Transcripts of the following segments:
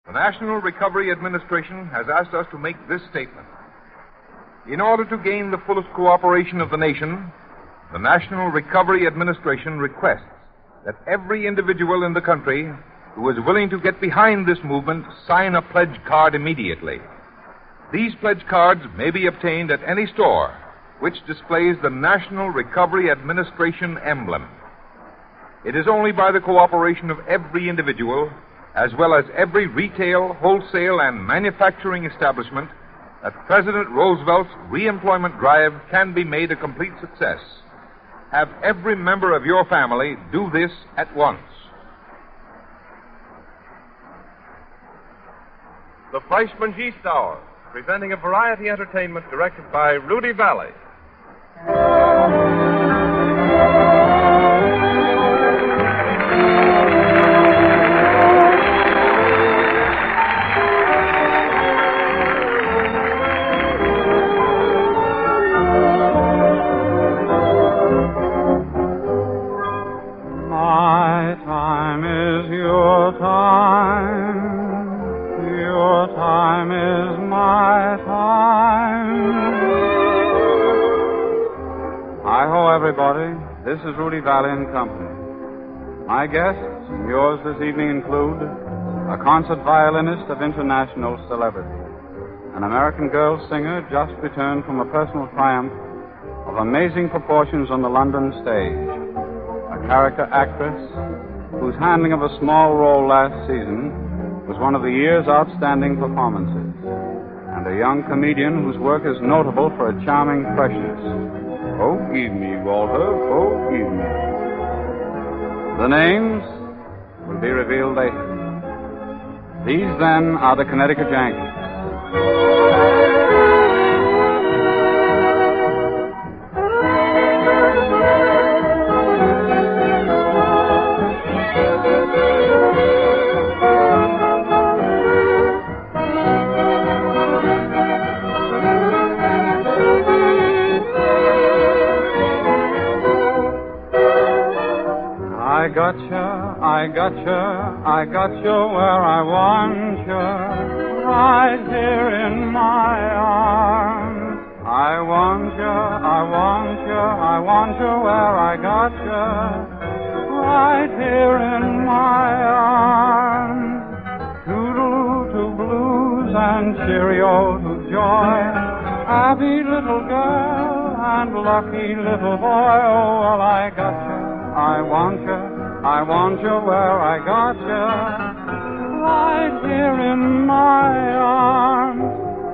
The National Recovery Administration has asked us to make this statement. In order to gain the fullest cooperation of the nation, the National Recovery Administration requests that every individual in the country who is willing to get behind this movement sign a pledge card immediately. These pledge cards may be obtained at any store which displays the National Recovery Administration emblem. It is only by the cooperation of every individual, as well as every retail, wholesale, and manufacturing establishment, that President Roosevelt's reemployment drive can be made a complete success. Have every member of your family do this at once. The Fleischmann Yeast Hour, presenting a variety entertainment directed by Rudy Valley. My time is your time. Your time is my time. Hi-ho, everybody. This is Rudy Valley and Company. My guests, yours this evening, include a concert violinist of international celebrity, an American girl singer just returned from a personal triumph of amazing proportions on the London stage, a character actress whose handling of a small role last season was one of the year's outstanding performances, and a young comedian whose work is notable for a charming freshness. Forgive me, Walter, forgive me. The names will be revealed later. These, then, are the Connecticut Yankees. I got you where I want you, right here in my arms. I want you where I got you, right here in my arms. Toodaloo to blues and cheerio to joy, happy little girl and lucky little boy. Oh, well, I got you, I want you where I got you, right here in my arms.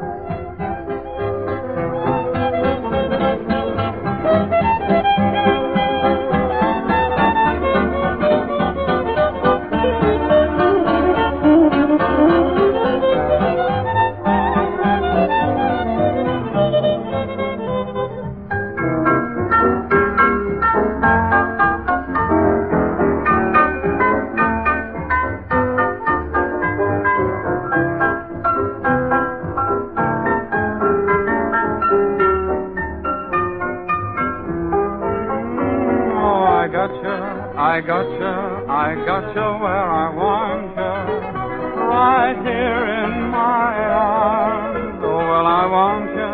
I got you where I want you, right here in my arms. Oh, well, I want you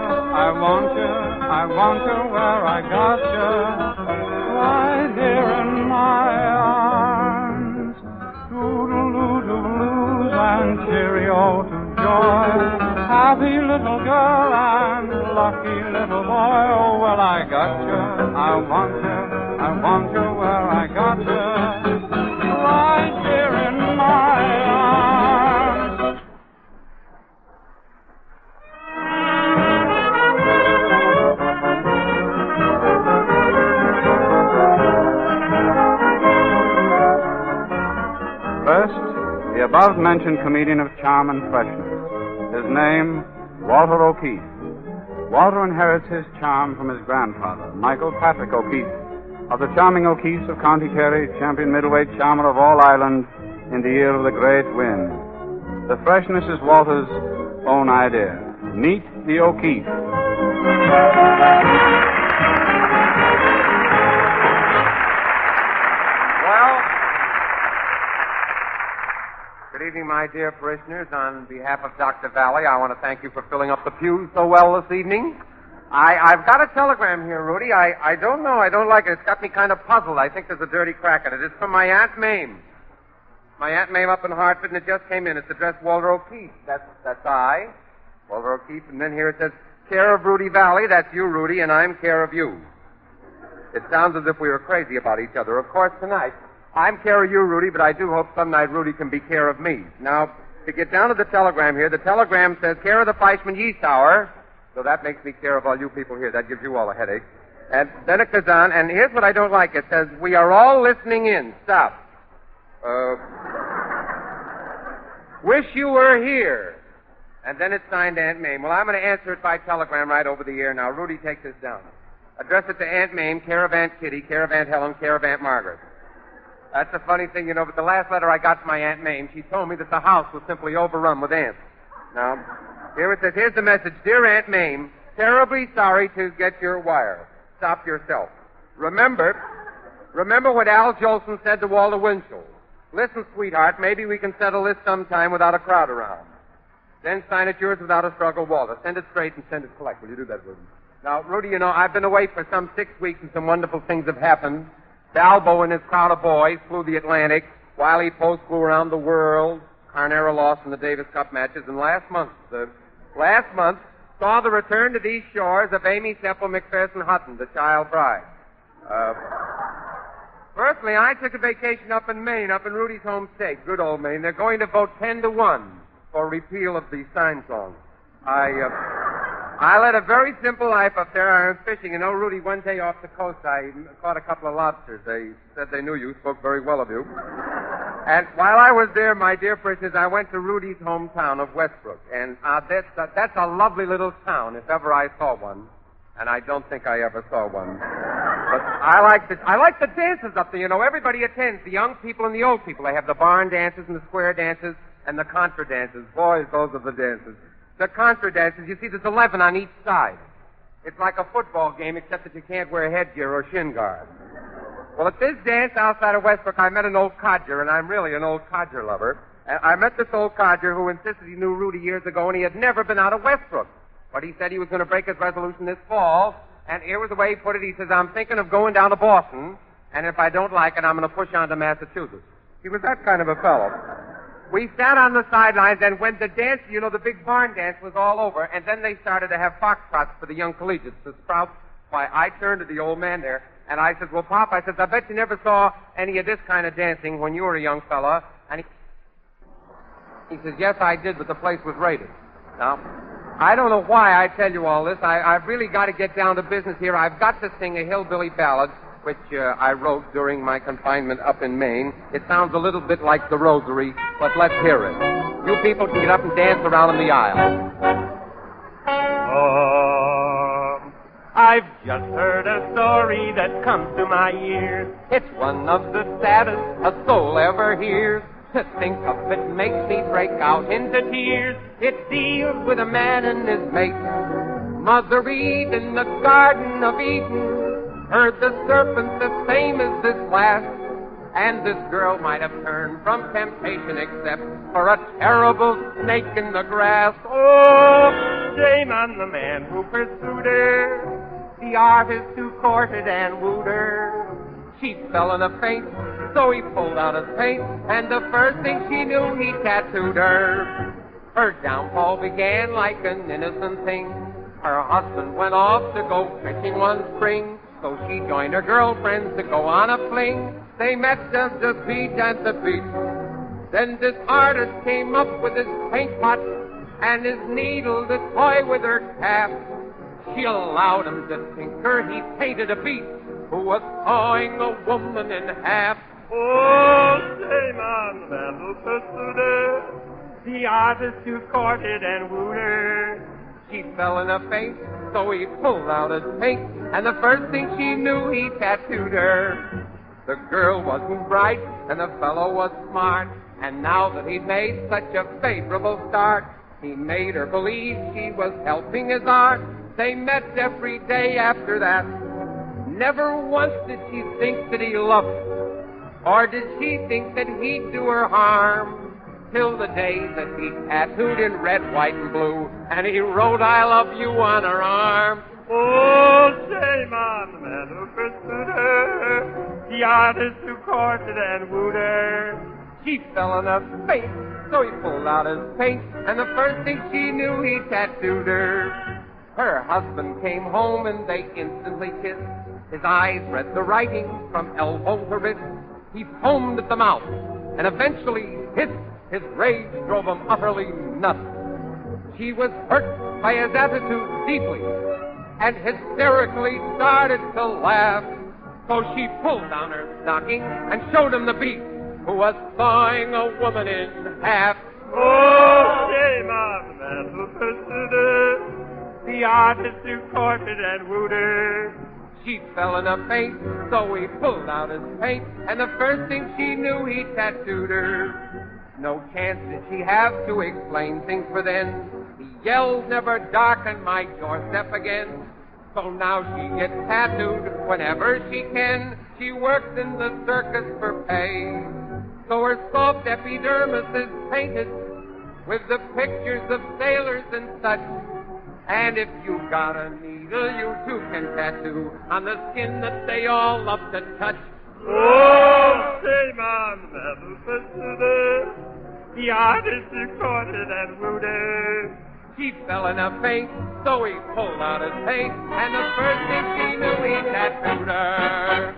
where I got you, right here in my arms. Toodaloo to blues and cheerio to joy, happy little girl and lucky little boy. Oh, well, I got you, I want you where I got you, right here in my arms. First, the above-mentioned comedian of charm and freshness. His name, Walter O'Keefe. Walter inherits his charm from his grandfather, Michael Patrick O'Keefe, of the charming O'Keefes of County Kerry, champion middleweight charmer of all Ireland in the year of the great wind. The freshness is Walter's own idea. Meet the O'Keefe. Good evening, my dear parishioners. On behalf of Dr. Valley, I want to thank you for filling up the pews so well this evening. I've got a telegram here, Rudy. I don't know. I don't like it. It's got me kind of puzzled. I think there's a dirty crack in it. It's from my Aunt Mame. My Aunt Mame up in Hartford, and it just came in. It's addressed Walter O'Keefe. That's I, Walter O'Keefe. And then here it says, care of Rudy Valley. That's you, Rudy, and I'm care of you. It sounds as if we were crazy about each other. Of course, tonight, I'm care of you, Rudy, but I do hope some night Rudy can be care of me. Now, to get down to the telegram here, the telegram says, care of the Fleischman Yeast Hour. So that makes me care of all you people here. That gives you all a headache. And then it goes on, and here's what I don't like. It says, we are all listening in. Stop. Wish you were here. And then it's signed Aunt Mame. Well, I'm going to answer it by telegram right over the air now. Rudy, take this down. Address it to Aunt Mame, care of Aunt Kitty, care of Aunt Helen, care of Aunt Margaret. That's a funny thing, you know, but the last letter I got from my Aunt Mame, she told me that the house was simply overrun with ants. Now, here it says, here's the message. Dear Aunt Mame, terribly sorry to get your wire. Stop yourself. Remember what Al Jolson said to Walter Winchell. Listen, sweetheart, maybe we can settle this sometime without a crowd around. Then sign it yours without a struggle, Walter. Send it straight and send it collect. Will you do that, Rudy? Now, Rudy, you know, I've been away for some 6 weeks and some wonderful things have happened. Balbo and his crowd of boys flew the Atlantic. Wiley Post flew around the world. Carnera lost in the Davis Cup matches. And last month saw the return to these shores of Amy Sepple McPherson Hutton, the child bride. Personally, I took a vacation up in Maine, up in Rudy's home state, good old Maine. They're going to vote 10-1 for repeal of the sign song. I led a very simple life up there. I went fishing. You know, Rudy, one day off the coast, I caught a couple of lobsters. They said they knew you, spoke very well of you. And while I was there, my dear parishioners, I went to Rudy's hometown of Westbrook. And that's a lovely little town, if ever I saw one. And I don't think I ever saw one. But I like the dances up there. You know, everybody attends, the young people and the old people. They have the barn dances and the square dances and the contra dances. Boys, those are the dances. The contra dances, you see, there's 11 on each side. It's like a football game, except that you can't wear headgear or shin guard. Well, at this dance outside of Westbrook, I met an old codger, and I'm really an old codger lover. And I met this old codger who insisted he knew Rudy years ago, and he had never been out of Westbrook. But he said he was going to break his resolution this fall, and here was the way he put it. He says, I'm thinking of going down to Boston, and if I don't like it, I'm going to push on to Massachusetts. He was that kind of a fellow. We sat on the sidelines, and when the dance, you know, the big barn dance was all over, and then they started to have foxtrots for the young collegiates, the sprouts. Why, I turned to the old man there, and I said, well, Pop, I said, I bet you never saw any of this kind of dancing when you were a young fella. And he says, yes, I did, but the place was raided. Now, I don't know why I tell you all this. I've really got to get down to business here. I've got to sing a hillbilly ballad, which I wrote during my confinement up in Maine. It sounds a little bit like the Rosary, but let's hear it. You people can get up and dance around in the aisle. I've just heard a story that comes to my ears. It's one of the saddest a soul ever hears. To think of it makes me break out into tears. It deals with a man and his mate. Mother Eve in the Garden of Eden heard the serpent the same as this last. And this girl might have turned from temptation except for a terrible snake in the grass. Oh, shame on the man who pursued her, the artist who courted and wooed her. She fell in a faint, so he pulled out his paint, and the first thing she knew, he tattooed her. Her downfall began like an innocent thing. Her husband went off to go fishing one spring, so she joined her girlfriends to go on a fling. They met just the beach at the beach. Then this artist came up with his paint pot and his needle to toy with her cap. She allowed him to tinker. He painted a beast who was sawing a woman in half. Oh, shame on the man who pursued her, the artist who courted and wooed her. She fell in a faint, so he pulled out his paint, and the first thing she knew, he tattooed her. The girl wasn't bright, and the fellow was smart, and now that he'd made such a favorable start, he made her believe she was helping his art. They met every day after that. Never once did she think that he loved her, or did she think that he'd do her harm. till the day that he tattooed in red, white, and blue, and he wrote "I love you" on her arm. Oh, shame on the man who pursued her, the artist who courted and wooed her. She fell in a faint, so he pulled out his paint, and the first thing she knew, he tattooed her. Her husband came home, and they instantly kissed. His eyes read the writing from elbow to wrist. He foamed at the mouth, and eventually hissed. His rage drove him utterly nuts. She was hurt by his attitude deeply, and hysterically started to laugh. So she pulled down her stocking and showed him the beast who was sawing a woman in half. Oh, shame on the man who pursued her, the artist who courted and wooed her. She fell in a faint, so he pulled out his paint, and the first thing she knew, he tattooed her. No chance did she have to explain things, for then he yelled, "Never darken my doorstep again." So now she gets tattooed whenever she can. She works in the circus for pay. So her soft epidermis is painted with the pictures of sailors and such. And if you got a needle, you too can tattoo on the skin that they all love to touch. Oh, shame on the man who pursued her, the artist who courted and wooed her. She fell in a faint, so he pulled out his paint, and the first thing she knew, he tattooed her.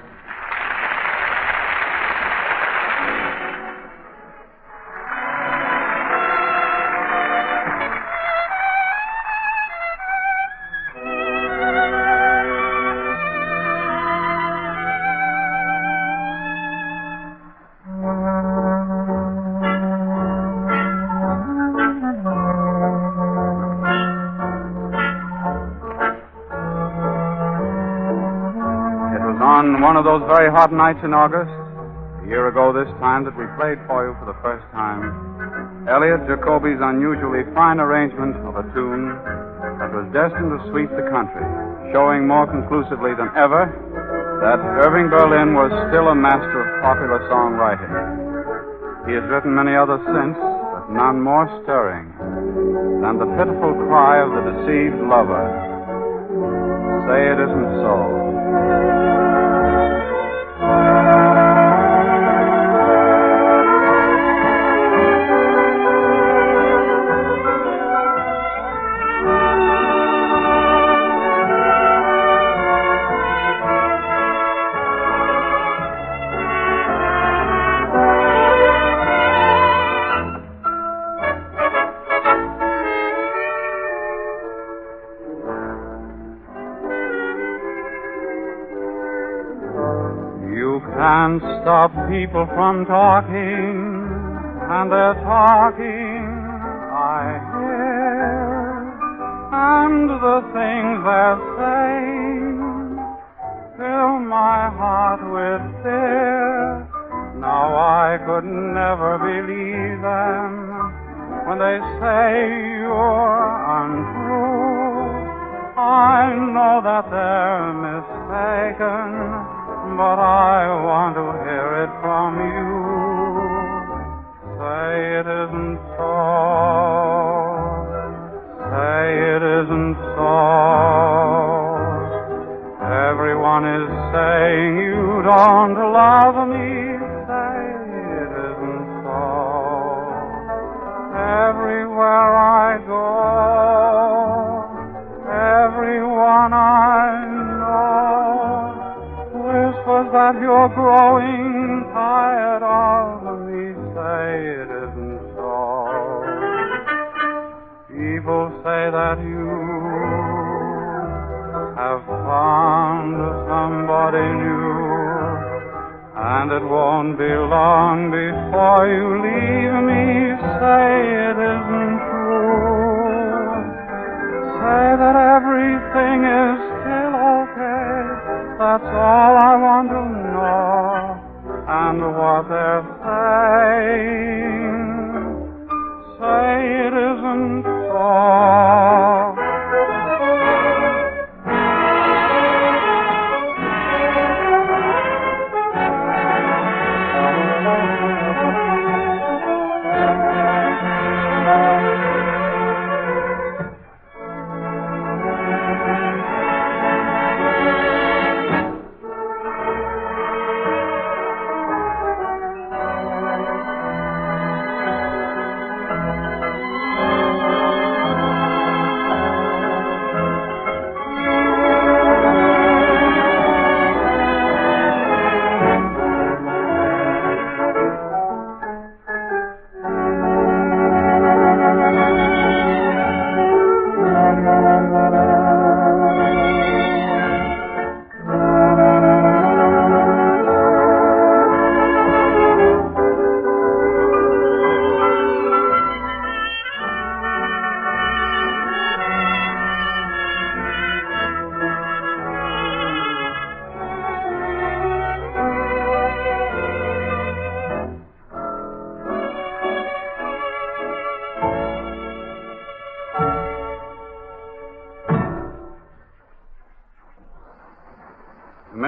On one of those very hot nights in August, a year ago this time, that we played for you for the first time Elliot Jacoby's unusually fine arrangement of a tune that was destined to sweep the country, showing more conclusively than ever that Irving Berlin was still a master of popular songwriting. He has written many others since, but none more stirring than the pitiful cry of the deceived lover. Say it isn't so. Can't stop people from talking, and they're talking, I hear, and the things they're saying fill my heart with fear. Now I could never believe them when they say you're untrue. I know that they're mistaken, but I want to hear it from you. Say it isn't so. Say it isn't so. Everyone is saying you don't love me. Say it isn't so. Everywhere I go, everyone I know whispers that you're growing tired of me. Say it isn't so. People say that you have found somebody new, and it won't be long before you leave me. Say it isn't true. Say that everything is still okay. That's all I want to know, and what they're saying. Say it isn't so.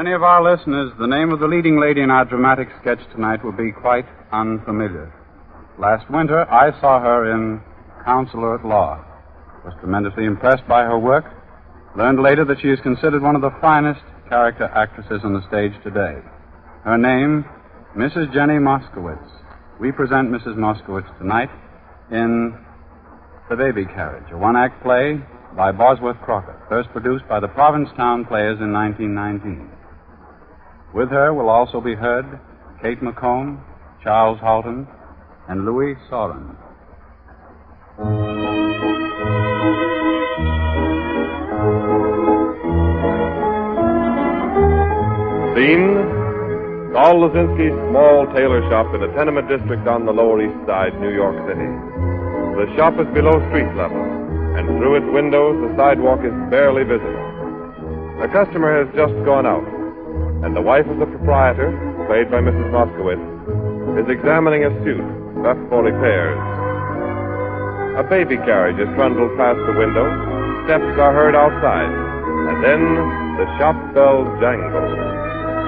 many of our listeners, the name of the leading lady in our dramatic sketch tonight will be quite unfamiliar. Last winter, I saw her in Counselor at Law. Was tremendously impressed by her work. Learned later that she is considered one of the finest character actresses on the stage today. Her name, Mrs. Jenny Moskowitz. We present Mrs. Moskowitz tonight in The Baby Carriage, a one-act play by Bosworth Crocker, first produced by the Provincetown Players in 1919. With her will also be heard Kate McComb, Charles Halton, and Louis Sorin. Scene, Saul Lazinski's small tailor shop in a tenement district on the Lower East Side, New York City. The shop is below street level, and through its windows the sidewalk is barely visible. A customer has just gone out, and the wife of the proprietor, played by Mrs. Moskowitz, is examining a suit left for repairs. A baby carriage is trundled past the window, steps are heard outside, and then the shop bell jangles.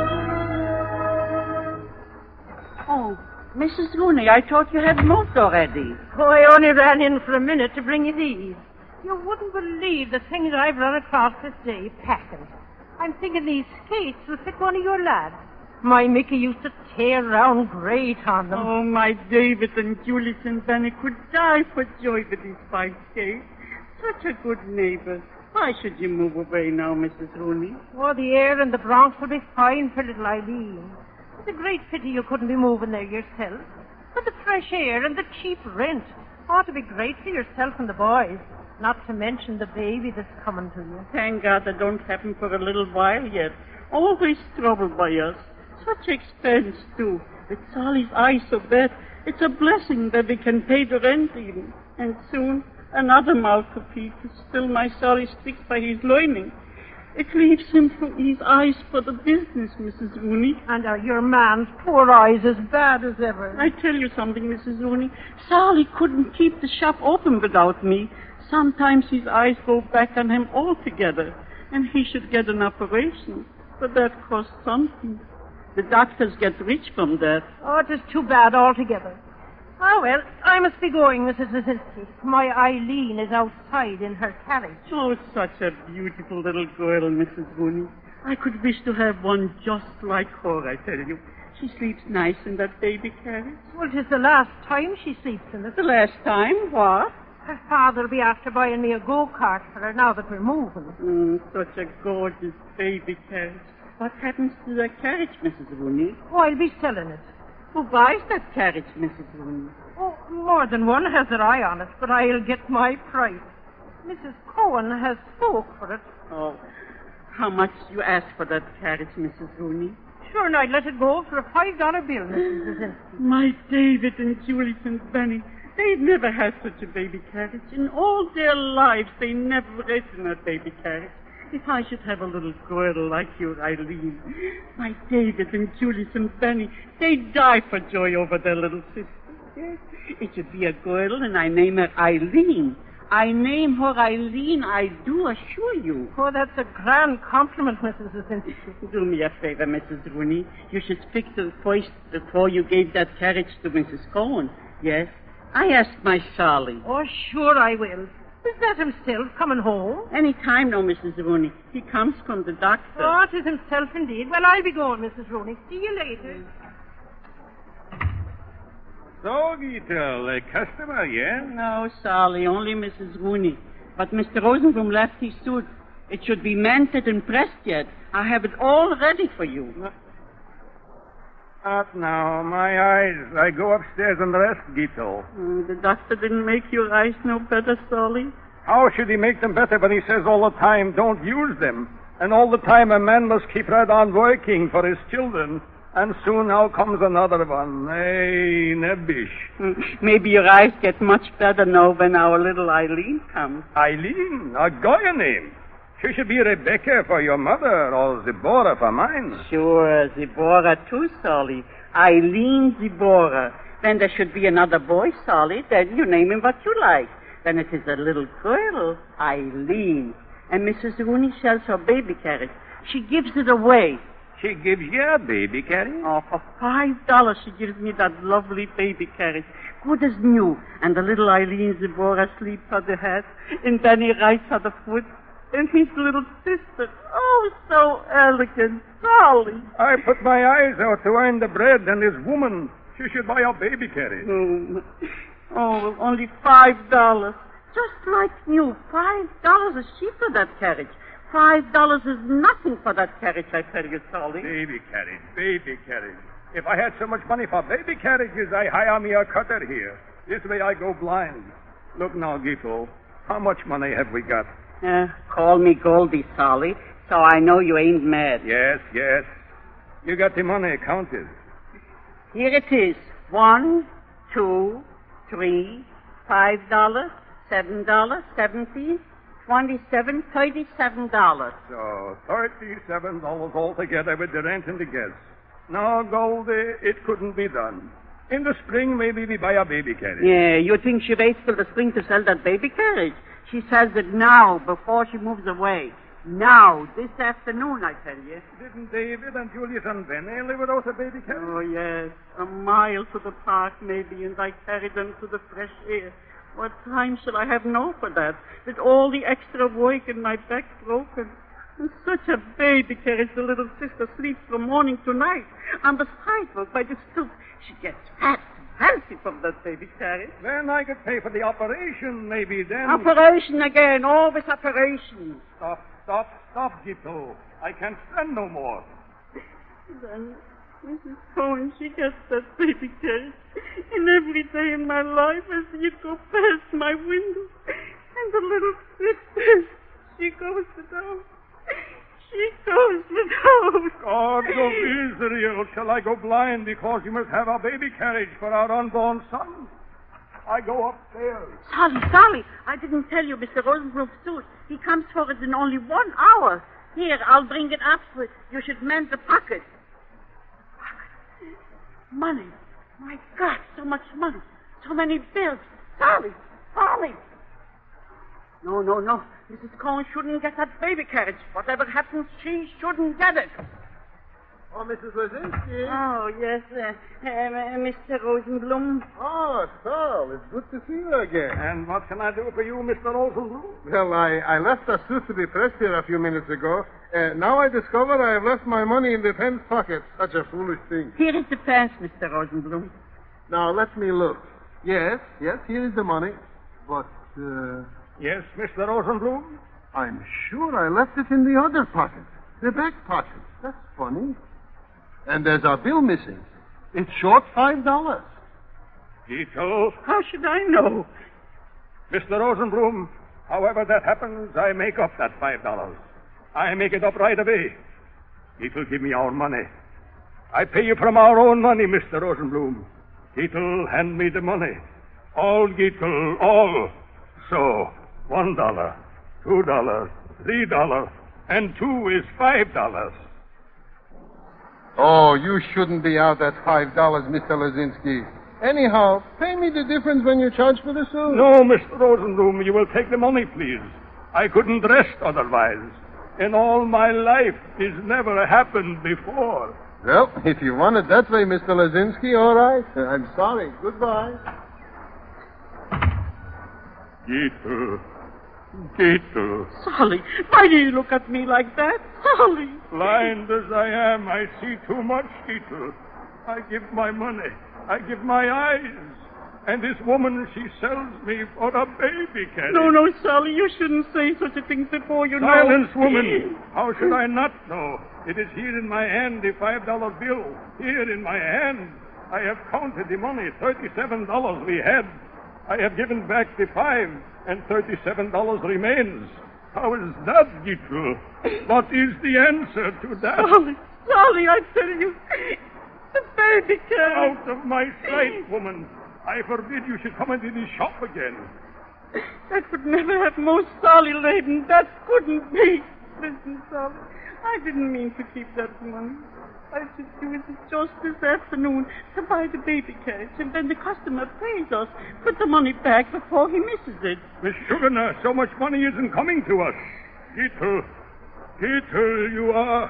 Oh, Mrs. Rooney, I thought you had moved already. Oh, I only ran in for a minute to bring you these. You wouldn't believe the things I've run across this day packing. I'm thinking these skates will fit one of your lads. My Mickey used to tear round great on them. Oh, my David and Julius and Benny could die for joy with these fine skates. Such a good neighbor. Why should you move away now, Mrs. Rooney? Oh, the air in the Bronx will be fine for little Eileen. It's a great pity you couldn't be moving there yourself. But the fresh air and the cheap rent ought to be great for yourself and the boys. Not to mention the baby that's coming to you. Thank God that don't happen for a little while yet. Always troubled by us. Such expense, too. With Sally's eyes so bad, it's a blessing that we can pay the rent even. And soon, another mouth to feed to still my Sally sticks by his learning. It leaves him from his eyes for the business, Mrs. Rooney. And are your man's poor eyes as bad as ever? I tell you something, Mrs. Rooney. Sally couldn't keep the shop open without me. Sometimes his eyes go back on him altogether, and he should get an operation. But that costs something. The doctors get rich from that. Oh, it is too bad altogether. Ah, well, I must be going, Mrs. Lazinski. My Eileen is outside in her carriage. Oh, such a beautiful little girl, Mrs. Rooney. I could wish to have one just like her, I tell you. She sleeps nice in that baby carriage. Well, 'tis the last time she sleeps in it. The last time? What? Her father'll be after buying me a go-kart for her now that we're moving. Such a gorgeous baby carriage. What happens to that carriage, Mrs. Rooney? Oh, I'll be selling it. Who buys that carriage, Mrs. Rooney? Oh, more than one has their eye on it, but I'll get my price. Mrs. Cohen has spoke for it. Oh, how much you ask for that carriage, Mrs. Rooney? Sure, and I'd let it go for a $5 bill, Mrs. Lazinski. My David and Julius and Benny, they've never had such a baby carriage. In all their lives, they never ridden a baby carriage. If I should have a little girl like your Eileen, my David and Julius and Benny, they'd die for joy over their little sister. Yes, it should be a girl, and I name her Eileen. I name her Eileen, I do assure you. Oh, that's a grand compliment, Mrs. Lazinski. Do me a favor, Mrs. Rooney. You should speak to first before you gave that carriage to Mrs. Cohen. Yes, I asked my Charlie. Oh, sure I will. Is that himself coming home? Any time now, Mrs. Rooney. He comes from the doctor. Oh, it is himself indeed. Well, I'll be going, Mrs. Rooney. See you later. So, Gittel, a customer, yeah? No, Sally, only Mrs. Rooney. But Mr. Rosenblum left his suit. It should be mended and pressed yet. I have it all ready for you. Up now, my eyes. I go upstairs and rest, Gittel. The doctor didn't make your eyes no better, Sally. How should he make them better when he says all the time, don't use them? And all the time a man must keep right on working for his children. And soon now comes another one. Hey, nebbish. Maybe your eyes get much better now when our little Eileen comes. Eileen? A Goya name. She should be Rebecca for your mother or Zibora for mine. Sure, Zibora too, Sally. Eileen Zibora. Then there should be another boy, Sally. Then you name him what you like. Then it is a little girl, Eileen. And Mrs. Rooney sells her baby carriage. She gives it away. She gives you a baby carriage? Oh, for $5 she gives me that lovely baby carriage. Good as new. And the little Eileen Zibora sleeps on the head, and Benny writes on the foot, and his little sister. Oh, so elegant. Solly. I put my eyes out to earn the bread, and this woman, she should buy a baby carriage. Oh, only $5. Just like new. $5 a sheet for that carriage. $5 is nothing for that carriage, I tell you, Solly. Baby carriage. If I had so much money for baby carriages, I hire me a cutter here. This way I go blind. Look now, Gito, how much money have we got? Call me Goldie, Solly, so I know you ain't mad. Yes. You got the money, count it. Here it is. 1, 2, 3, $5, $7, 17, 27, $37. So, $37 altogether with the rent and the gas. No, Goldie, it couldn't be done. In the spring, maybe we buy a baby carriage. Yeah, you think she waits till the spring to sell that baby carriage? She sells it now, before she moves away. Now, this afternoon, I tell you. Didn't David and Julius and Benny live without a baby carriage? Oh, yes. A mile to the park, maybe, and I carried them to the fresh air. What time shall I have now for that? With all the extra work and my back broken. And such a baby carriage, the little sister sleeps from morning to night. And besides, well, by the stoop, she gets fat and healthy from that baby carriage. Then I could pay for the operation, maybe then. Operation again, always operation. Stop, Gito. I can't stand no more. Then Mrs. Cohen, she gets that baby carriage. And every day in my life I see it go past my window. And the little sister, she goes without. She goes without. God of Israel, shall I go blind because you must have a baby carriage for our unborn son? I go upstairs. Solly, I didn't tell you Mr. Rosenbluth's suit. He comes for it in only 1 hour. Here, I'll bring it up. You should mend the pocket. Money. My God, so much money. So many bills. Solly. No. Mrs. Cohen shouldn't get that baby carriage. Whatever happens, she shouldn't get it. Oh, Mrs. Lazinski. Oh, yes, Mr. Rosenblum. Oh, Saul, it's good to see you again. And what can I do for you, Mr. Rosenblum? Well, I left a suit to be pressed here a few minutes ago. Now I discover I have left my money in the pen's pocket. Such a foolish thing. Here is the pants, Mr. Rosenblum. Now, let me look. Yes, here is the money. But, Yes, Mr. Rosenblum? I'm sure I left it in the other pocket. The back pocket. That's funny. And there's a bill missing. It's short $5. Gito. How should I know? Mr. Rosenblum, however that happens, I make up that $5. I make it up right away. It'll give me our money. I pay you from our own money, Mr. Rosenblum. It'll hand me the money. All, Gittel, all. So, $1, $2, $3, and 2 is $5. Oh, you shouldn't be out that $5, Mr. Lazinski. Anyhow, pay me the difference when you charge for the suit. No, Mr. Rosenblum, you will take the money, please. I couldn't rest otherwise. In all my life, this never happened before. Well, if you want it that way, Mr. Lazinski, all right. I'm sorry. Goodbye. Gittel. Solly, why do you look at me like that? Solly. Blind as I am, I see too much, Gittel. I give my money. I give my eyes. And this woman, she sells me for a baby carriage. No, Solly, you shouldn't say such a thing before you know. Silence, woman. How should I not know? It is here in my hand, the $5 bill. Here in my hand. I have counted the money, $37 we had. I have given back the $5, and $37 remains. How is that, Gittel? What is the answer to that? Solly, I tell you, the baby carriage. Out of my sight, woman. I forbid you should come into this shop again. That could never have most Solly laden. That couldn't be. Listen, Solly, I didn't mean to keep that money. I should use it just this afternoon to buy the baby carriage, and then the customer pays us. Put the money back before he misses it. Miss Sugarner, so much money isn't coming to us. Gittel, you are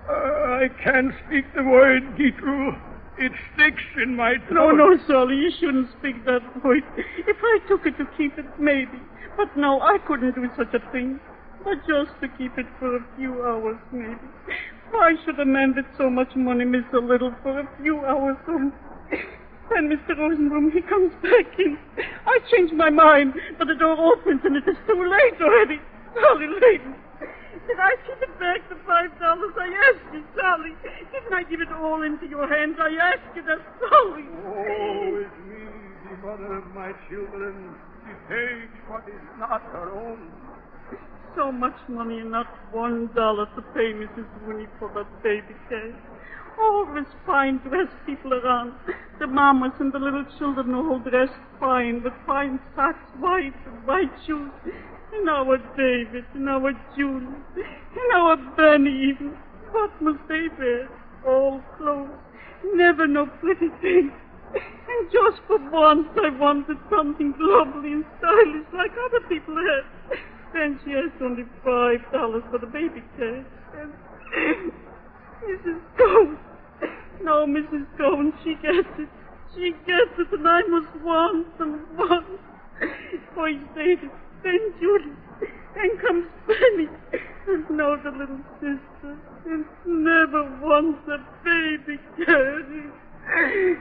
I can't speak the word, Gertrude. It sticks in my throat. No, Solly, you shouldn't speak that word. If I took it to keep it, maybe. But no, I couldn't do such a thing. But just to keep it for a few hours, maybe. Why should a man with so much money miss a little for a few hours? Then Mr. Rosenblum, he comes back in. I changed my mind, but the door opens and it is too late already. Solly Layton, did I give it back the $5? I asked you, Solly. Didn't I give it all into your hands? I asked you that, Solly. Oh, it's me, the mother of my children. She takes what is not her own. So much money and not $1 to pay Mrs. Rooney for that baby carriage. All those fine dressed people around. The mamas and the little children all dressed fine, with fine socks, white and white shoes. And our David, and our Julie, and our Benny even. What must they wear? All clothes. Never no pretty things. And just for once I wanted something lovely and stylish like other people had. Then she asked only $5 for the baby carriage. And Mrs. Cohen. No, Mrs. Cohen, she gets it. She gets it, and I must want and want. First David, then Julie, then comes Benny, and now the little sister, and never wants a baby carriage.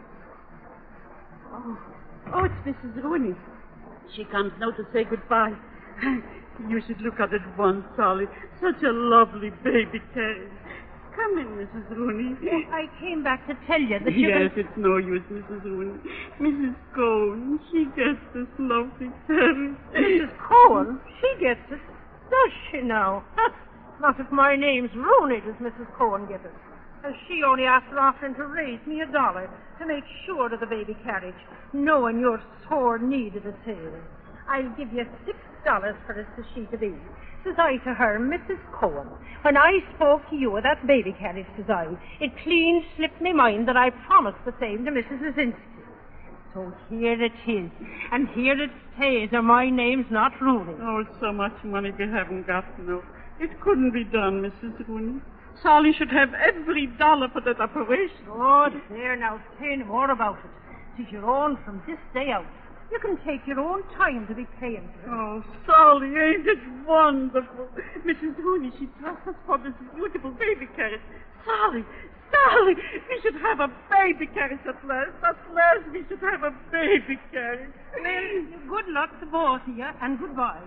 Oh, it's Mrs. Rooney. She comes now to say goodbye. You should look at it once, Solly. Such a lovely baby carriage. Come in, Mrs. Rooney. I came back to tell you that you Yes, it's no use, Mrs. Rooney. Mrs. Cohen, she gets this lovely carriage. Mrs. Cohen? She gets it? Does she now? Not if my name's Rooney does Mrs. Cohen get it. And she only after offering to raise me $1 to make sure of the baby carriage, knowing your sore need of a tail. I'll give you $6 for it, says she to me. Says I to her, Mrs. Cohen, when I spoke to you of that baby carriage, says I, it clean slipped me mind that I promised the same to Mrs. Lazinski. So here it is, and here it stays, or my name's not Rooney. Oh, it's so much money we haven't got now. It couldn't be done, Mrs. Rooney. Solly should have every dollar for that operation. Oh, there now, say no more about it. It's your own from this day out. You can take your own time to be paying for it. Oh, Solly, ain't it wonderful? Mrs. Rooney, she trusts us for this beautiful baby carriage. Solly, we should have a baby carriage at last. At last we should have a baby carriage. Well, good luck to both of you, and goodbye.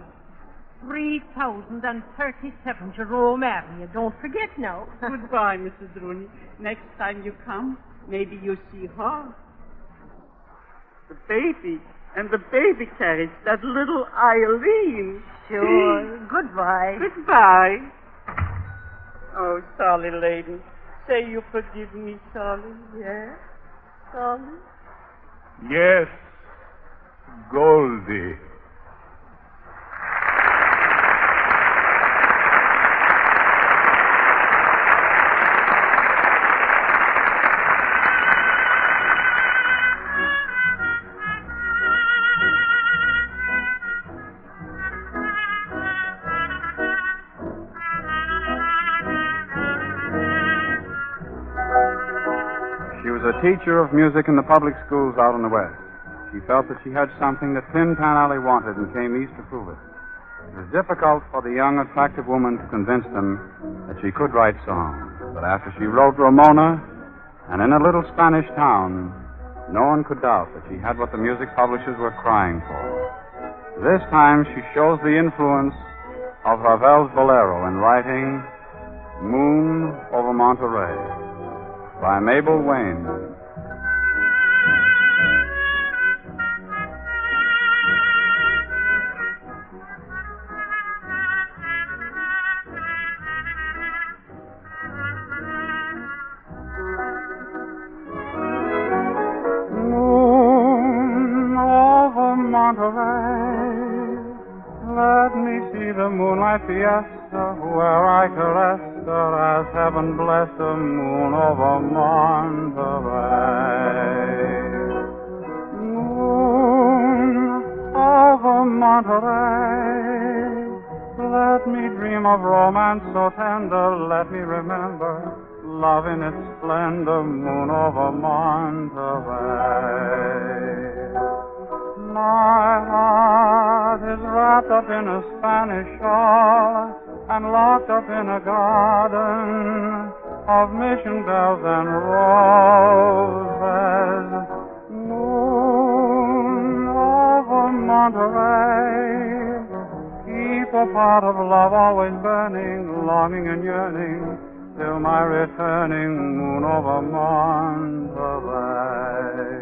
3037 Jerome Avenue. Don't forget now. Goodbye, Mrs. Rooney. Next time you come, maybe you'll see her. The baby. And the baby carriage, that little Eileen. Sure. Goodbye. Goodbye. Oh, Solly Layton, say you forgive me, Solly. Yes? Solly? Yes, Goldie. Teacher of music in the public schools out in the West. She felt that she had something that Tin Pan Alley wanted and came east to prove it. It was difficult for the young, attractive woman to convince them that she could write songs. But after she wrote Ramona, and in a little Spanish town, no one could doubt that she had what the music publishers were crying for. This time she shows the influence of Ravel's Bolero in writing Moon over Monterey by Mabel Wayne. Moon over Monterey, let me see the moonlight fiesta where I caress her as heaven bless the moon over Monterey. Moon over Monterey, Let me dream of romance so tender, let me remember love in its splendor, moon over Monterey. My heart is wrapped up in a Spanish shawl and locked up in a garden of mission bells and roses. Moon over Monterey, keep a pot of love always burning, longing and yearning, till my returning, moon over Monterey.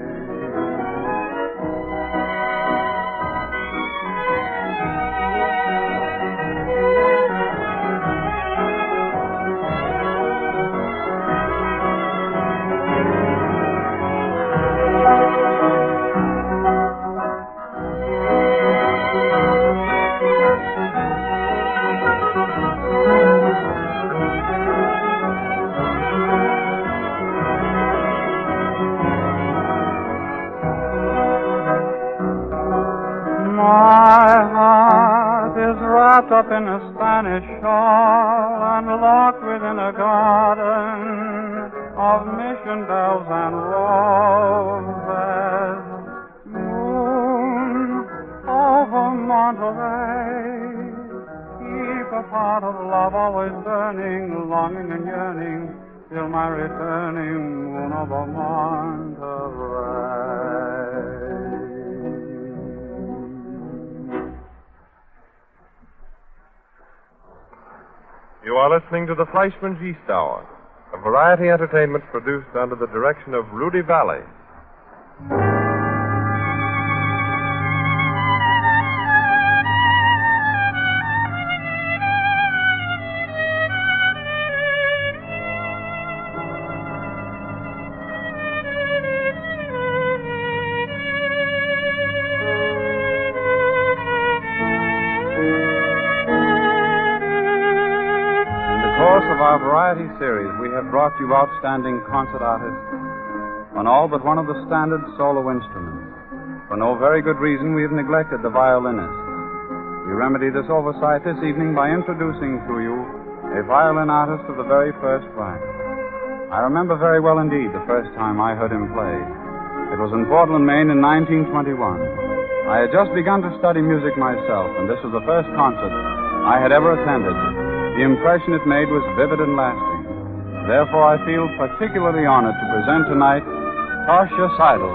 My heart is wrapped up in a Spanish shawl and locked within a garden of mission bells and roses. Moon over Monterey, keep a pot of love always burning, longing and yearning, till my returning, moon over Monterey. You are listening to the Fleischman's East Hour, a variety entertainment produced under the direction of Rudy Valley. Of our variety series, we have brought you outstanding concert artists on all but one of the standard solo instruments. For no very good reason, we have neglected the violinist. We remedy this oversight this evening by introducing to you a violin artist of the very first rank. I remember very well indeed the first time I heard him play. It was in Portland, Maine in 1921. I had just begun to study music myself, and this was the first concert I had ever attended. The impression it made was vivid and lasting. Therefore, I feel particularly honored to present tonight Tasha Seidel.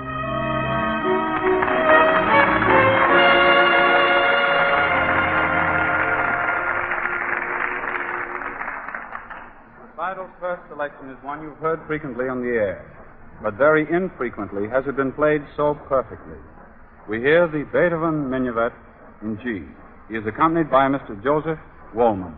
Seidel's first selection is one you've heard frequently on the air, but very infrequently has it been played so perfectly. We hear the Beethoven Minuet in G. He is accompanied by Mr. Joseph Woolman.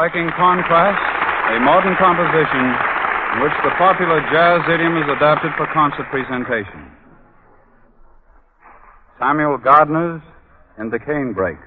Striking contrast, a modern composition in which the popular jazz idiom is adapted for concert presentation. Samuel Gardner's In the Canebrake.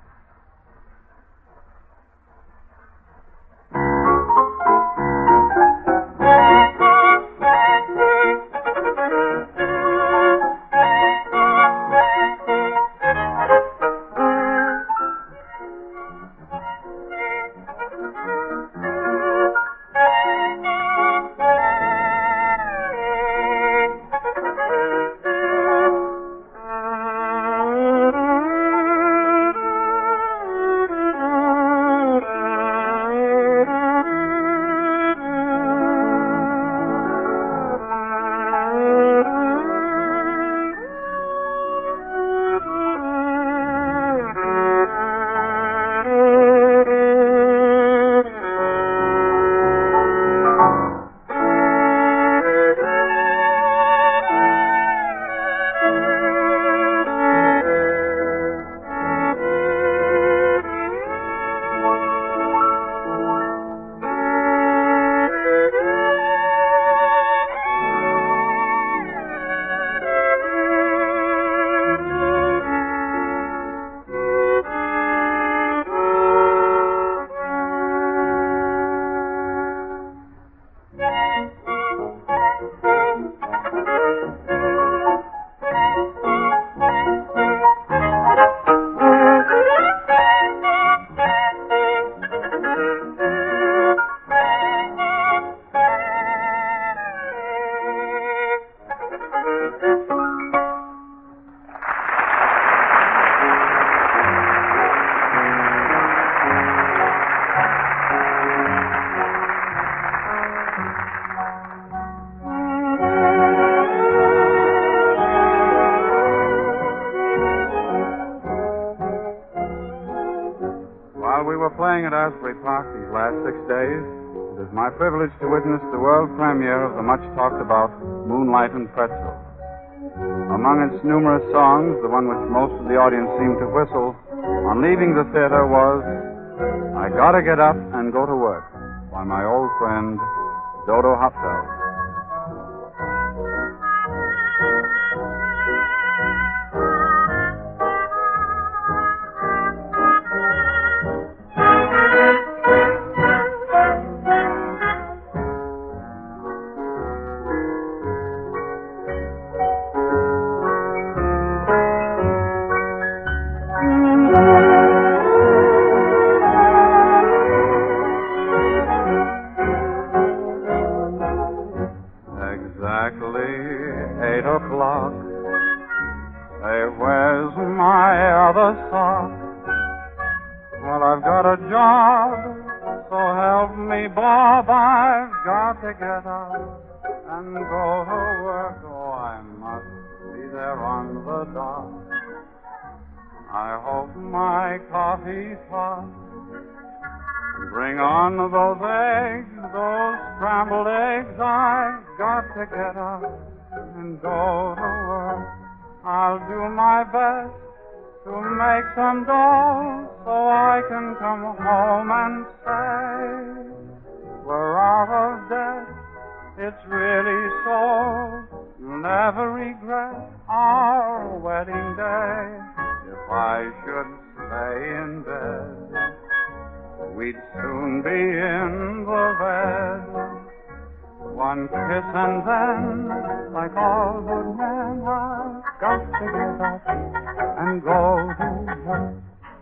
Playing at Asbury Park these last 6 days, it is my privilege to witness the world premiere of the much-talked-about Moonlight and Pretzel. Among its numerous songs, the one which most of the audience seemed to whistle on leaving the theater was I Gotta Get Up and Go to Work by my old friend Dodo Hopfeld. I hope my coffee's hot. Bring on those eggs, those scrambled eggs. I've got to get up and go to work. I'll do my best to make some dough so I can come home and say we're out of debt. It's really so. You'll never regret our wedding day. If I should stay in bed, we'd soon be in the bed. One kiss and then, like all good men, I've got to get up and go to work.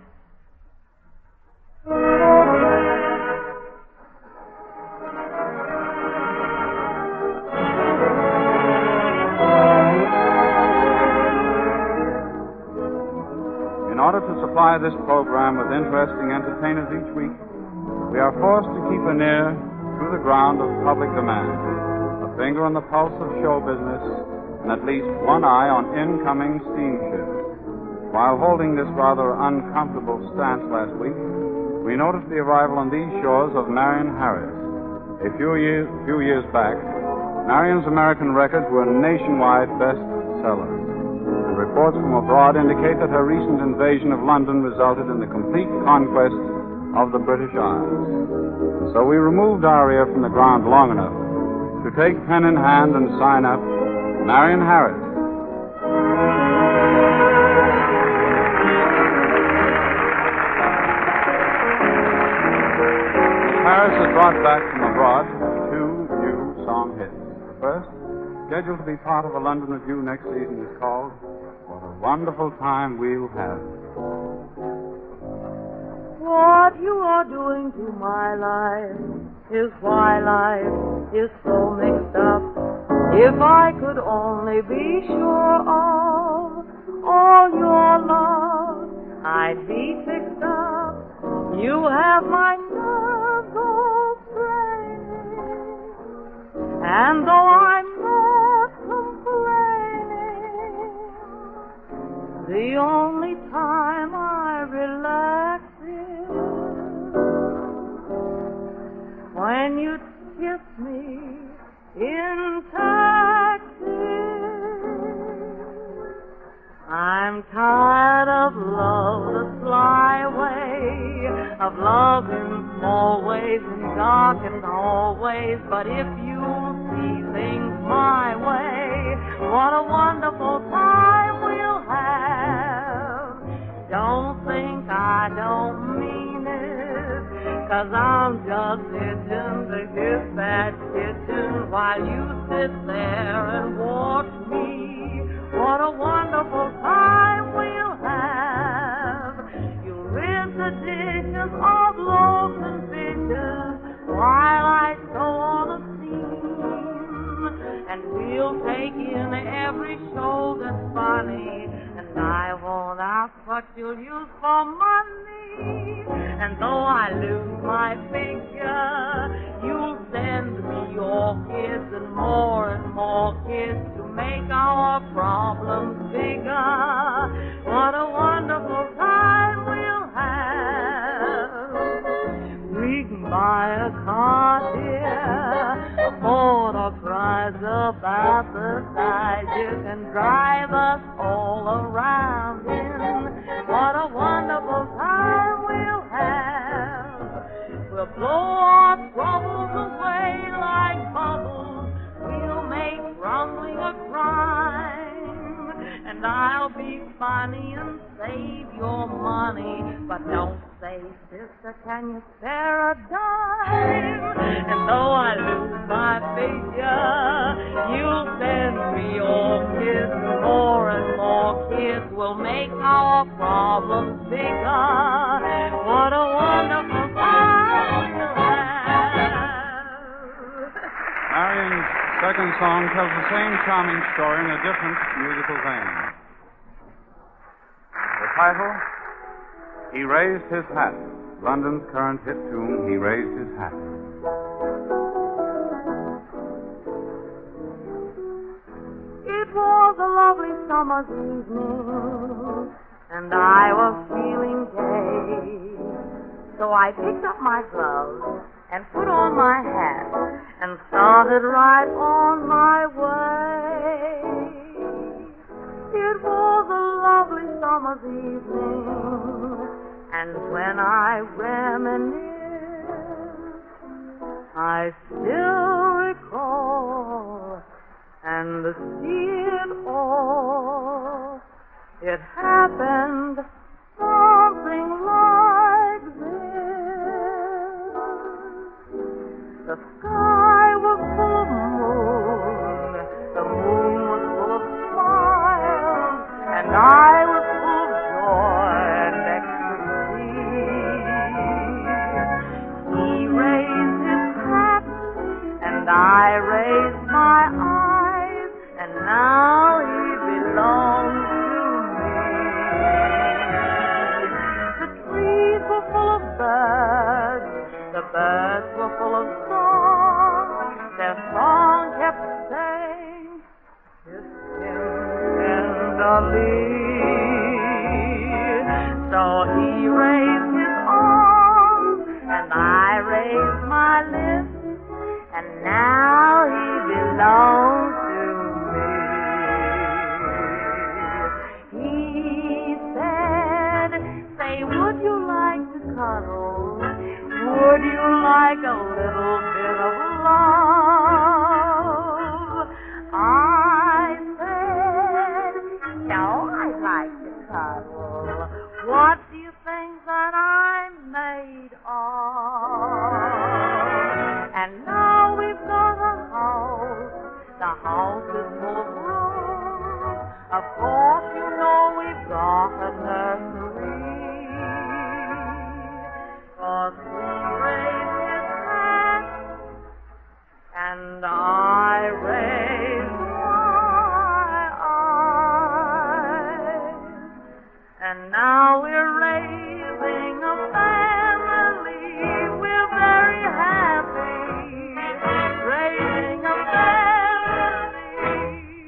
In order to supply this program with interesting entertainers each week, we are forced to keep an ear to the ground of public demand, a finger on the pulse of show business, and at least one eye on incoming steamships. While holding this rather uncomfortable stance last week, we noticed the arrival on these shores of Marion Harris. A few years back, Marion's American records were nationwide bestsellers. Reports from abroad indicate that her recent invasion of London resulted in the complete conquest of the British Isles. So we removed Aria from the ground long enough to take pen in hand and sign up Marion Harris. Harris has brought back from abroad 2 new song hits. The first, scheduled to be part of a London review next season, is called What a Wonderful Time We'll Have. What you are doing to my life is why life is so mixed up. If I could only be sure of all your love, I'd be fixed up. You have my nerves all straining, and though I'm not complaining, the only time I relax is when you kiss me in taxi. I'm tired of love, the sly way of love in small ways and darkened hallways. But if you see things my way, what a wonderful time we'll have. Don't think I don't mean it, 'cause I'm just itching to hit that kitchen while you sit there and watch me. What a wonderful time we'll have. You'll rinse the dishes of loaves and fishes while I sew on a seam. And we'll take in every show that's funny, and I won't ask what you'll use for money. And though I lose my figure, you'll send me your kids and more kids to make our problems bigger. What a wonderful time we'll have. We can buy a car, dear, afford a Chrysler about the size you can drive us all around in. What a wonderful time we'll have. We'll blow our troubles away like bubbles. We'll make grumbling a crime. And I'll be funny and save your money. But don't say, sister, can you spare a dime? And though I lose my figure, you'll send me your kids. More and more kids will make our problems bigger. What a wonderful time we'll have. Marion's second song tells the same charming story in a different musical vein. The title, He Raised His Hat. London's current hit tune, He Raised His Hat. It was a lovely summer's evening, and I was feeling gay. So I picked up my gloves and put on my hat and started right on my way. It was a lovely summer's evening, and when I reminisce, I still recall and see it all. It happened something like this. The sky was full of moon, the moon was full of smiles, and I was full of joy and ecstasy. He raised his hat, and I raised my eyes, and now he belongs to me. The trees were full of birds, the birds were full of song, house is full of rooms. Of course, you know we've got a nursery. 'Cause he raised his hand, and I raised my eyes. And now we're raising a family. We're very happy raising a family.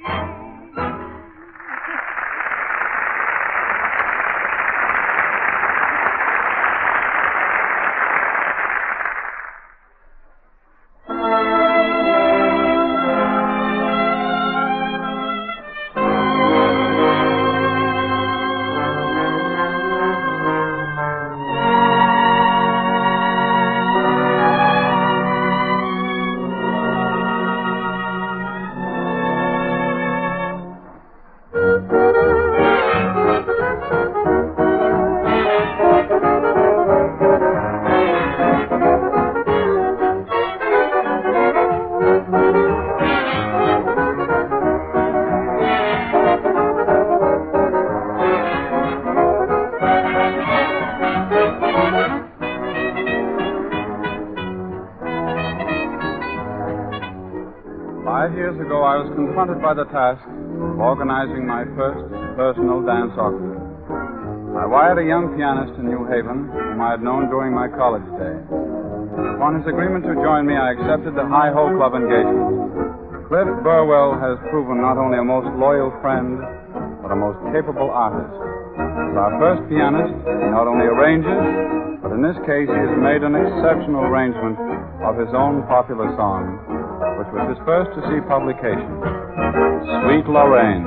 Years ago, I was confronted by the task of organizing my first personal dance orchestra. I wired a young pianist in New Haven whom I had known during my college days. Upon his agreement to join me, I accepted the Hi-Ho Club engagement. Cliff Burwell has proven not only a most loyal friend, but a most capable artist. As our first pianist, he not only arranges, but in this case, he has made an exceptional arrangement of his own popular song, which was his first to see publication, Sweet Lorraine.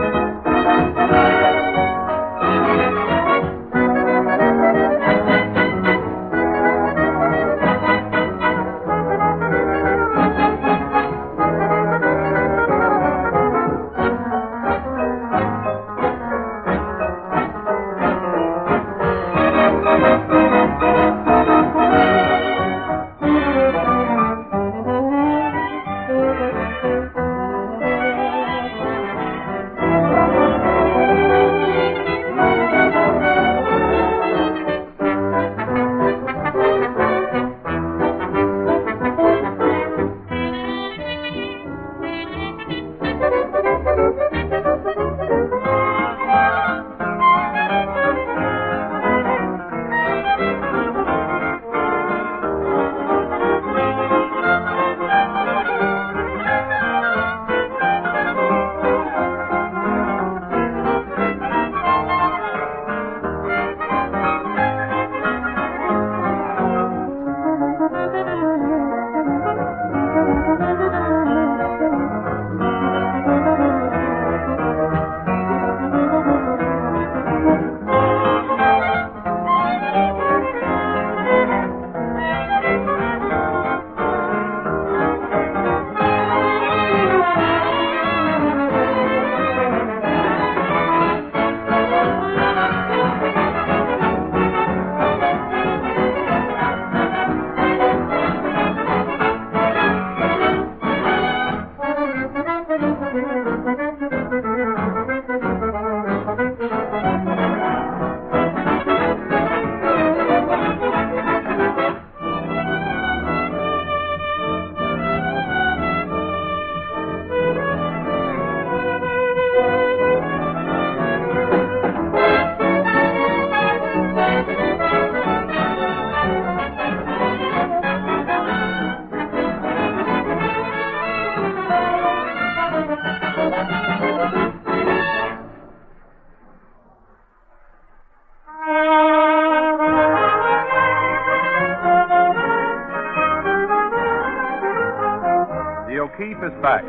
O'Keefe is back.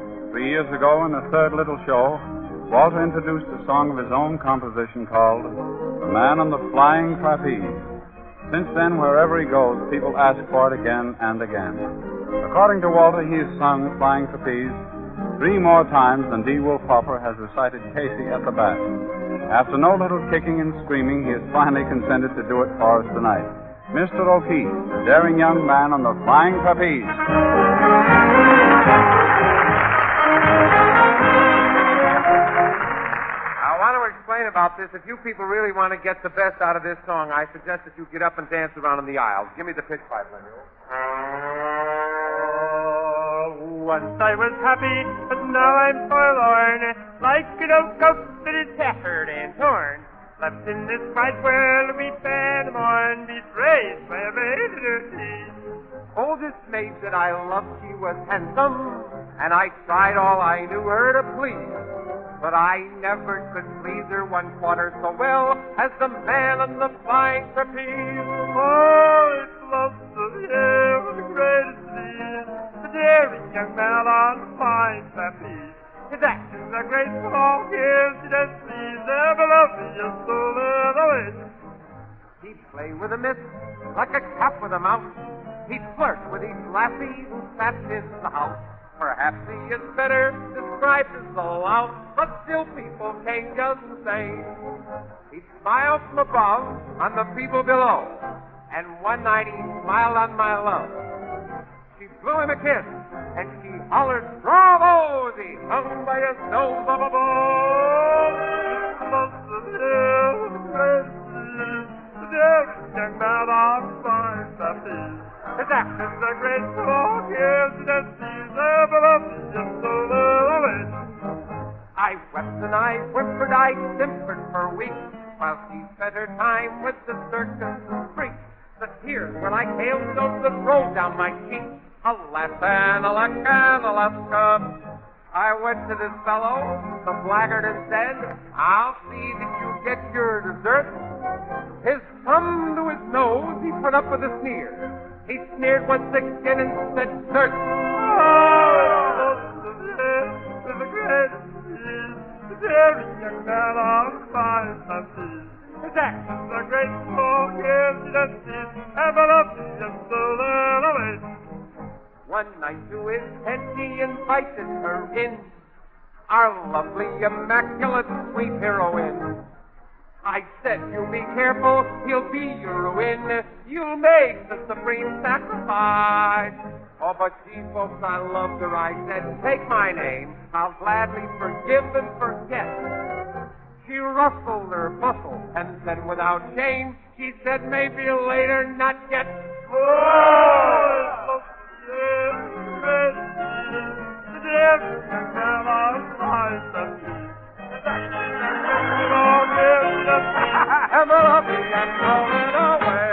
3 years ago, in the third little show, Walter introduced a song of his own composition called The Man on the Flying Trapeze. Since then, wherever he goes, people ask for it again and again. According to Walter, he has sung Flying Trapeze 3 more times than D. Wolf Hopper has recited Casey at the Bat. After no little kicking and screaming, he has finally consented to do it for us tonight. Mr. O'Keefe, the daring young man on the Flying Trapeze. about this. If you people really want to get the best out of this song, I suggest that you get up and dance around in the aisles. Give me the pitch pipe, Lemuel. Once I was happy, but now I'm forlorn, like an old ghost that is tattered and torn. Left in this wide world, weep and mourn, betrayed by a maid in her teeth. Oh, this maid that I loved, she was handsome, and I tried all I knew her to please. But I never could please her 1/4 so well as the man on the flying trapeze. Oh, it's love to hear with the greatest ease, the daring young man on the flying trapeze. His actions are graceful, his destinies ever lovely, your soul and away. He'd play with a mist like a cat with a mouse. He'd flirt with each lassie who sat in the house. Perhaps he is better described as a lout, but still people can't just the same. He smiled from above on the people below, and one night he smiled on my love. She blew him a kiss, and she hollered, "Bravo!" as he hung by his nose up above. Young man on fine trapeze. His actions are graceful, his destinies ever lovely, your soul away. I wept and I whimpered, I simpered for weeks, while she spent her time with the circus freaks. The tears were like hailstones that rolled down my cheeks. Alas and alack and Alaska. I went to this fellow, the blackguard, and said, "I'll see that you get your dessert." His thumb to his nose, he put up with a sneer. He sneered once again and said, "Search." Oh, with the greatest ease, the daring young man on fine trapeze. His actions are graceful, his destinies ever lovely, your soul and away. One night to his tent he invited her in, our lovely, immaculate, sweet heroine. I said, "You be careful, he'll be your ruin. You'll make the supreme sacrifice." Oh, but she folks, I loved her. I said, "Take my name, I'll gladly forgive and forget." She rustled her bustle, and then without shame, she said, "Maybe later, not yet." Oh, ever lovely and rolling away.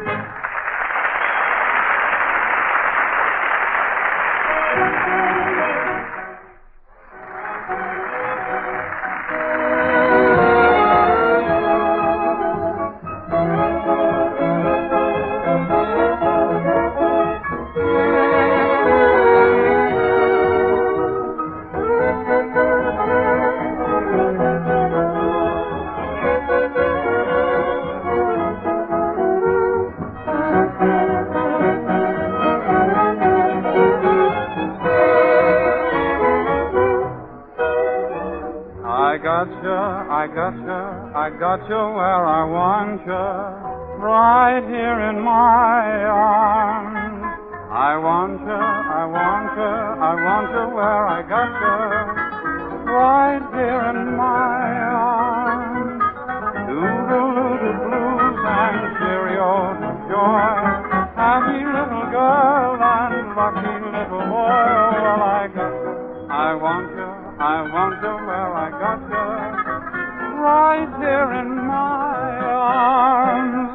I got you where I want you, right here in my arms. I want you, I want you, I want you where I got you, right here in my arms. Doodle-doo blues and cheerios of joy, happy little girl and lucky little boy. Oh, well, I want you, I want you where I got you, right here in my arms.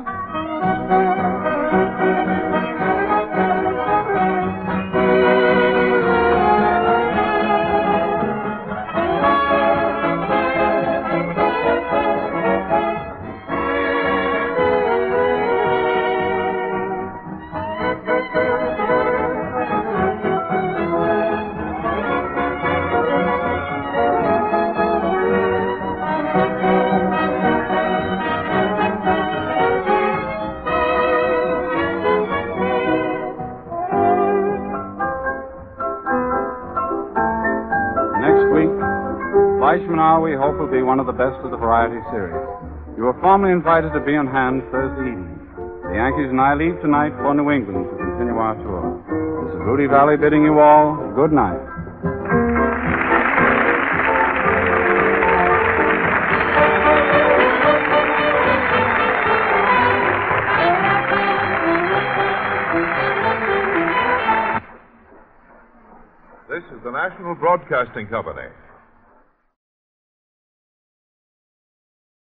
Fleischman Hour, we hope, will be one of the best of the variety series. You are formally invited to be on hand Thursday evening. The Yankees and I leave tonight for New England to continue our tour. This is Rudy Valley bidding you all good night. This is the National Broadcasting Company.